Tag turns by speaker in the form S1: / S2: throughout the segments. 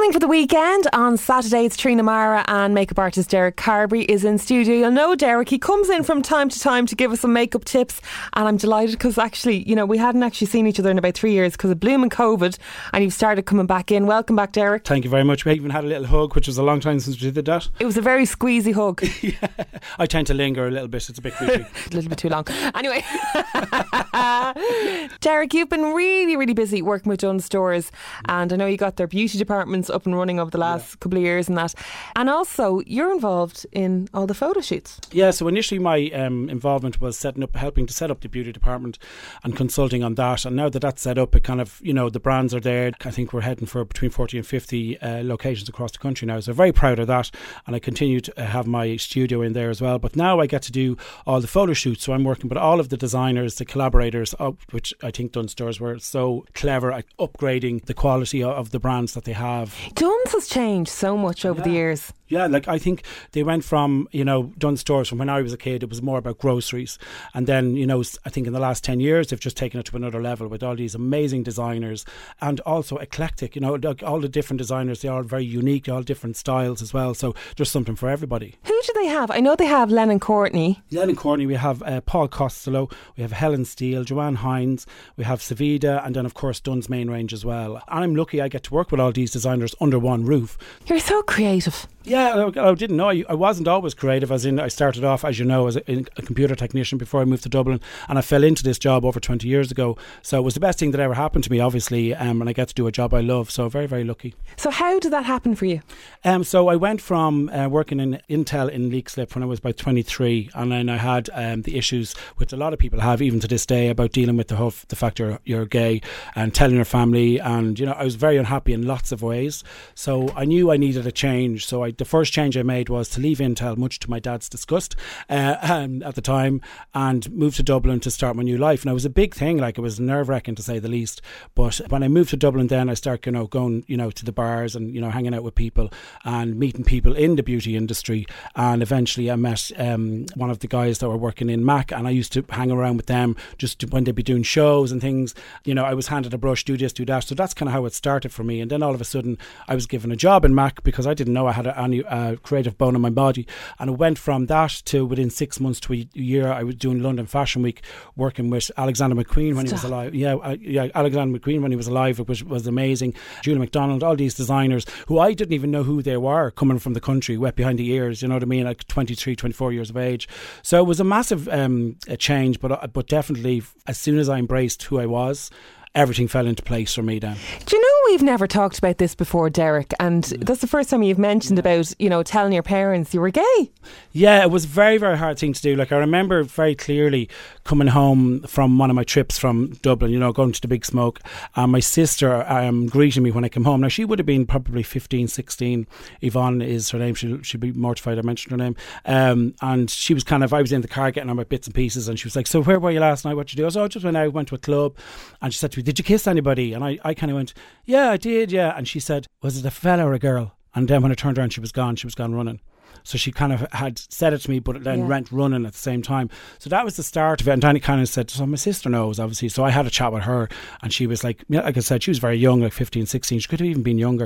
S1: Planning for the weekend. On Saturday, it's Trina Mara and makeup artist Derek Carberry is in studio. You'll know Derek. He comes in from time to time to give us some makeup tips, and I'm delighted because actually, you know, we hadn't actually seen each other in about 3 years because of blooming COVID, and you've started coming back in. Welcome back, Derek.
S2: Thank you very much. We even had a little hug, which was a long time since we did that.
S1: It was a very squeezy hug.
S2: Yeah. I tend to linger a little bit. It's a bit creepy.
S1: A little bit too long. Anyway, Derek, you've been really, really busy working with Dunnes Stores, and I know you got their beauty departments up and running over the last couple of years and that. And also, you're involved in all the photo shoots.
S2: Yeah, so initially my involvement was helping to set up the beauty department and consulting on that. And now that that's set up, it kind of, you know, the brands are there. I think we're heading for between 40 and 50 locations across the country now. So very proud of that. And I continue to have my studio in there as well. But now I get to do all the photo shoots. So I'm working with all of the designers, the collaborators, which I think Dunnes Stores were so clever at upgrading the quality of the brands that they have.
S1: Dunnes has changed so much over the years.
S2: Yeah, like I think they went from, you know, Dunnes Stores from when I was a kid, it was more about groceries. And then, you know, I think in the last 10 years, they've just taken it to another level with all these amazing designers and also eclectic, you know, like all the different designers, they're all very unique, all different styles as well. So there's something for everybody. Who
S1: do they have? I know they have Lennon Courtney.
S2: Lennon Courtney, we have Paul Costello, we have Helen Steele, Joanne Hines, we have Savida, and then of course Dunnes main range as well. And I'm lucky I get to work with all these designers under one roof.
S1: You're so creative.
S2: Yeah, I didn't know. I wasn't always creative, as in I started off, as you know, as a computer technician before I moved to Dublin, and I fell into this job over 20 years ago. So it was the best thing that ever happened to me, obviously, and I get to do a job I love. So very, very lucky.
S1: So how did that happen for you?
S2: So I went from working in Intel in Leixlip when I was about 23, and then I had the issues which a lot of people have even to this day about dealing with the fact you're gay and telling your family, and you know I was very unhappy in lots of ways. So I knew I needed a change. So the first change I made was to leave Intel, much to my dad's disgust at the time, and move to Dublin to start my new life. And it was a big thing, like it was nerve-wracking to say the least. But when I moved to Dublin, then I started, you know, going, you know, to the bars and, you know, hanging out with people and meeting people in the beauty industry. And eventually I met one of the guys that were working in Mac, and I used to hang around with them just when they'd be doing shows and things. You know, I was handed a brush, do this, do that. So that's kind of how it started for me. And then all of a sudden I was given a job in Mac because I didn't know I had a creative bone in my body, and it went from that to within 6 months to a year I was doing London Fashion Week, working with Alexander McQueen when he was alive. Alexander McQueen when he was alive, which was amazing. Julie McDonald, all these designers who I didn't even know who they were, coming from the country, wet behind the ears, you know what I mean, like 23, 24 years of age. So it was a massive a change, but definitely as soon as I embraced who I was, everything fell into place for me then.
S1: Do you know we've never talked about this before, Derek, and that's the first time you've mentioned about, you know, telling your parents you were gay.
S2: Yeah, it was a very, very hard thing to do. Like I remember very clearly coming home from one of my trips from Dublin, you know, going to the Big Smoke, and my sister greeting me when I came home. Now she would have been probably 15, 16. Yvonne is her name. She'd be mortified I mentioned her name. And she was kind of, I was in the car getting on my bits and pieces, and she was like, so where were you last night? What'd you do? I was, just went out, went to a club. And she said to me, did you kiss anybody? And I kind of went, yeah, I did, yeah. And she said, was it a fella or a girl? And then when I turned around, she was gone running. So she kind of had said it to me, but then went running at the same time. So that was the start of it. And Danny kind of said, so my sister knows, obviously. So I had a chat with her, and she was like, like I said, she was very young, like 15, 16. She could have even been younger.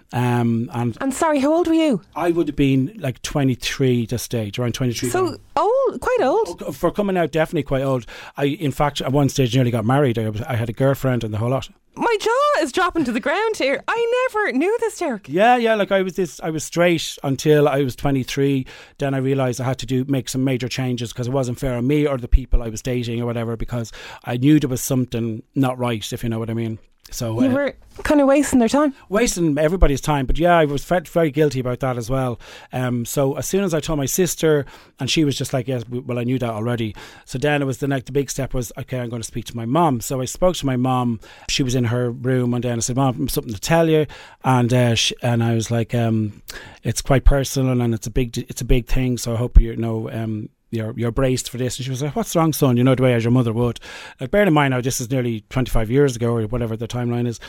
S2: And
S1: sorry, how old were you?
S2: I would have been like 23 this stage, around 23.
S1: So old, quite old.
S2: For coming out, definitely quite old. In fact, at one stage, nearly got married. I had a girlfriend and the whole lot.
S1: My jaw is dropping to the ground here. I never knew this, Derek.
S2: Yeah, like I was straight until I was 23. Then I realised I had to make some major changes because it wasn't fair on me or the people I was dating or whatever, because I knew there was something not right, if you know what I mean. So
S1: you were kind of wasting their time.
S2: Wasting everybody's time. But yeah, I was very guilty about that as well. So as soon as I told my sister, and she was just like, yes, well, I knew that already. So then it was the big step was, okay, I'm going to speak to my mum. So I spoke to my mum. She was in her room, and then I said, Mum, something to tell you. And I was like, it's quite personal, and it's a big thing. So I hope you know. You're braced for this. And she was like, what's wrong, son? You know, the way as your mother would. Like, bear in mind now, this is nearly 25 years ago or whatever the timeline is.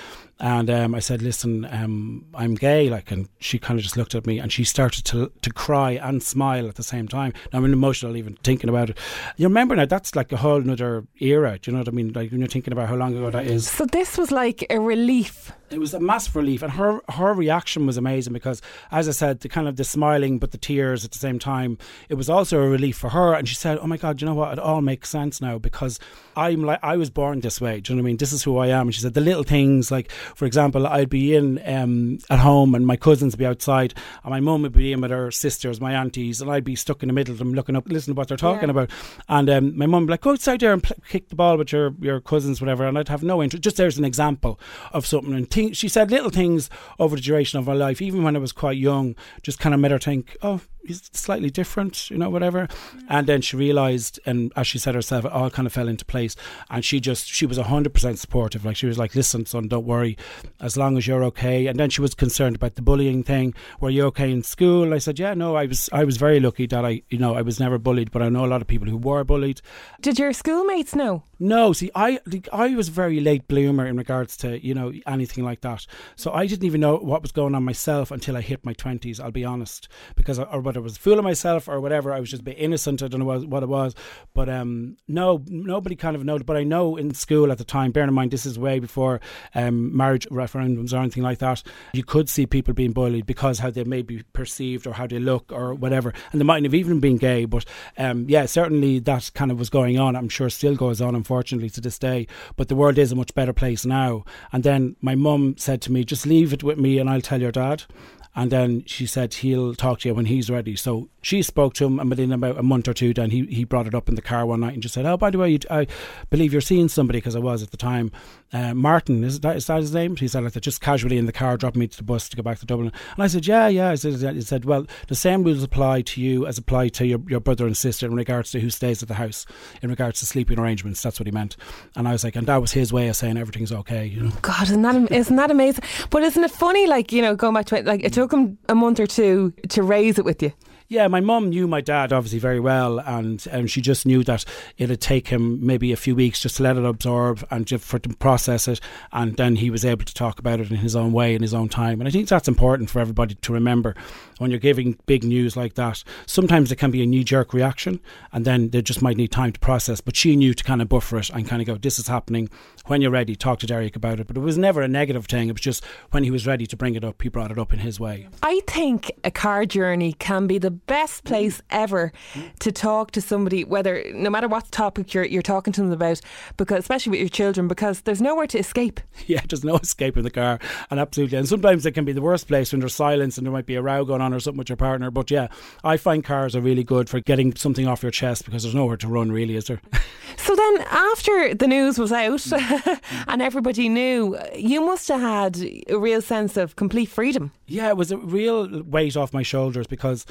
S2: And I said, listen, I'm gay, like, and she kind of just looked at me and she started to cry and smile at the same time. Now, I'm emotional even thinking about it. You remember now, that's like a whole nother era, do you know what I mean? Like when you're thinking about how long ago that is.
S1: So this was like a relief.
S2: It was a massive relief, and her reaction was amazing because, as I said, the smiling but the tears at the same time, it was also a relief for her. And she said, oh my God, you know what, it all makes sense now because I was born this way, do you know what I mean? This is who I am. And she said the little things, like for example, I'd be in at home and my cousins would be outside and my mum would be in with her sisters, my aunties, and I'd be stuck in the middle of them looking up, listening to what they're talking about. And my mum would be like, go outside there and kick the ball with your cousins, whatever, and I'd have no interest. Just there's an example of something. And she said little things over the duration of her life, even when I was quite young, just kind of made her think, oh, he's slightly different, you know, whatever. And then she realised, and as she said herself, it all kind of fell into place. And she was 100% supportive. Like she was like, listen, son, don't worry, as long as you're okay. And then she was concerned about the bullying thing. Were you okay in school? And I said, yeah, no, I was very lucky that I was never bullied, but I know a lot of people who were bullied.
S1: Did your schoolmates know?
S2: No, see, I was a very late bloomer in regards to, anything like that. So I didn't even know what was going on myself until I hit my 20s, I'll be honest. Because, or whether I was fooling myself or whatever, I was just a bit innocent, I don't know what it was. But no, nobody kind of noted. But I know in school at the time, bearing in mind this is way before marriage referendums or anything like that, you could see people being bullied because how they may be perceived or how they look or whatever. And they mightn't have even been gay. But certainly that kind of was going on. I'm sure still goes on, unfortunately, to this day. But the world is a much better place now. And then my mum said to me, just leave it with me and I'll tell your dad. And then she said he'll talk to you when he's ready. So she spoke to him, and within about a month or two, then he brought it up in the car one night and just said, oh, by the way, I believe you're seeing somebody, because I was at the time. Martin, is that his name? He said like that, just casually in the car, dropping me to the bus to go back to Dublin. And I said, yeah. He said, well, the same rules apply to you as apply to your brother and sister in regards to who stays at the house, in regards to sleeping arrangements. That's what he meant. And I was like, and that was his way of saying everything's okay, you know.
S1: God, isn't that amazing? But isn't it funny, like, going back to it, like it took him a month or two to raise it with you?
S2: Yeah, my mum knew my dad obviously very well, and she just knew that it'd take him maybe a few weeks just to let it absorb and just for to process it, and then he was able to talk about it in his own way, in his own time. And I think that's important for everybody to remember when you're giving big news like that. Sometimes it can be a knee-jerk reaction, and then they just might need time to process. But she knew to kind of buffer it and kind of go, this is happening. When you're ready, talk to Derek about it. But it was never a negative thing. It was just when he was ready to bring it up, he brought it up in his way.
S1: I think a car journey can be the best place ever to talk to somebody, whether no matter what topic you're talking to them about, because especially with your children, because there's nowhere to escape.
S2: Yeah, there's no escape in the car, and absolutely. And sometimes it can be the worst place when there's silence and there might be a row going on or something with your partner. But yeah, I find cars are really good for getting something off your chest, because there's nowhere to run, really, is there?
S1: So then after the news was out and everybody knew, you must have had a real sense of complete freedom. Yeah,
S2: it was a real weight off my shoulders, because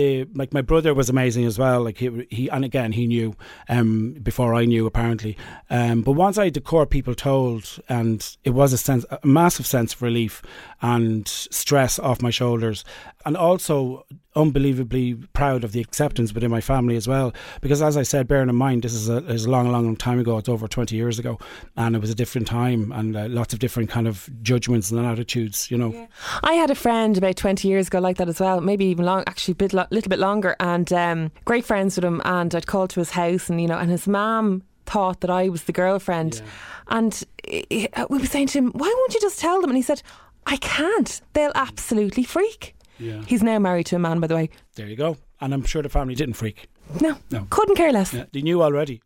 S2: my brother was amazing as well. Like he and again he knew before I knew, apparently. But once I had the core people told, and it was a massive sense of relief and stress off my shoulders, and also unbelievably proud of the acceptance within my family as well. Because as I said, bearing in mind this is a long time ago, it's over 20 years ago, and it was a different time, and lots of different kind of judgments and attitudes, you know.
S1: Yeah. I had a friend about 20 years ago like that as well, maybe even long, actually little bit longer, and great friends with him, and I'd call to his house, and and his mum thought that I was the girlfriend. Yeah. And we were saying to him, why won't you just tell them? And he said, I can't, they'll absolutely freak. Yeah. He's now married to a man, by the way.
S2: There you go. And I'm sure the family didn't freak.
S1: No. Couldn't care less.
S2: Yeah, they knew already.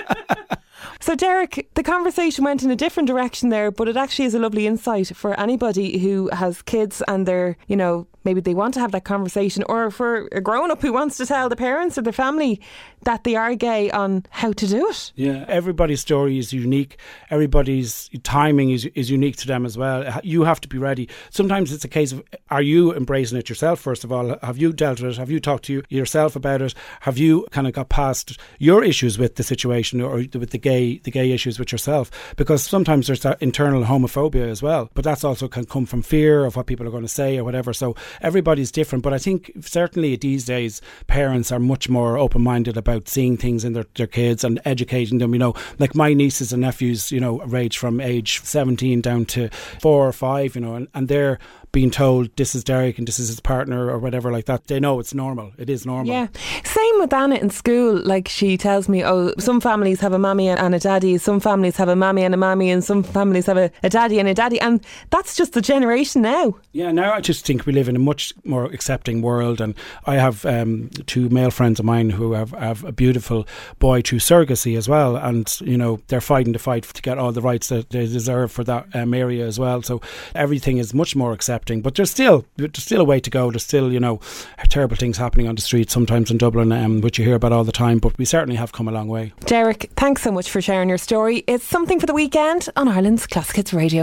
S1: So Derek, the conversation went in a different direction there, but it actually is a lovely insight for anybody who has kids and they're, maybe they want to have that conversation, or for a grown-up who wants to tell the parents or the family that they are gay on how to do it.
S2: Yeah, everybody's story is unique. Everybody's timing is unique to them as well. You have to be ready. Sometimes it's a case of, are you embracing it yourself, first of all? Have you dealt with it? Have you talked to yourself about it? Have you kind of got past your issues with the situation or with the gay the gay issues with yourself, because sometimes there's that internal homophobia as well, but that's also can come from fear of what people are going to say or whatever. So everybody's different, but I think certainly these days parents are much more open-minded about seeing things in their kids and educating them. Like my nieces and nephews, range from age 17 down to 4 or 5, and they're being told this is Derek and this is his partner or whatever like that. They know it's normal. It is normal.
S1: Yeah. Same with Anna in school. Like, she tells me, some families have a mammy and a daddy, some families have a mammy and a mammy, and some families have a daddy and a daddy, and that's just the generation now.
S2: Yeah, now I just think we live in a much more accepting world, and I have 2 male friends of mine who have a beautiful boy through surrogacy as well, and they're fighting the fight to get all the rights that they deserve for that area as well. So everything is much more accepting. But there's still a way to go. There's still, terrible things happening on the streets sometimes in Dublin, which you hear about all the time. But we certainly have come a long way.
S1: Derek, thanks so much for sharing your story. It's Something for the Weekend on Ireland's Classic Hits Radio.